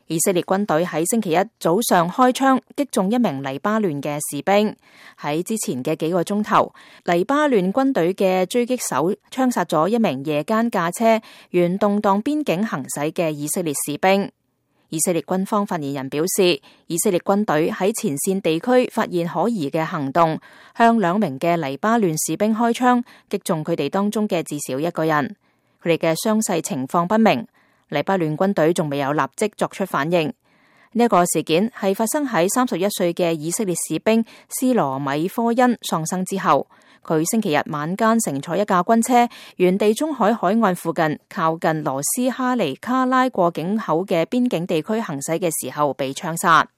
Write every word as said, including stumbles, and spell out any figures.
以色列軍隊喺星期一早上開槍擊中一名黎巴嫩嘅士兵。喺之前嘅幾個鐘頭，黎巴嫩軍隊嘅狙擊手槍殺咗一名夜間駕車沿動盪邊境行駛嘅以色列士兵。以色列軍方發言人表示，以色列軍隊喺前線地區發現可疑嘅行動，向兩名嘅黎巴嫩士兵開槍，擊中佢哋當中嘅至少一個人。佢哋嘅傷勢情況不明。黎巴嫩軍隊仲未有立即作出反應。呢一個事件係發生喺三十一歲嘅以色列士兵斯羅米科恩喪生之後。佢星期日晚間乘坐一架軍車，沿地中海海岸附近靠近羅斯哈尼卡拉過境口嘅邊境地區行駛嘅時候被槍殺。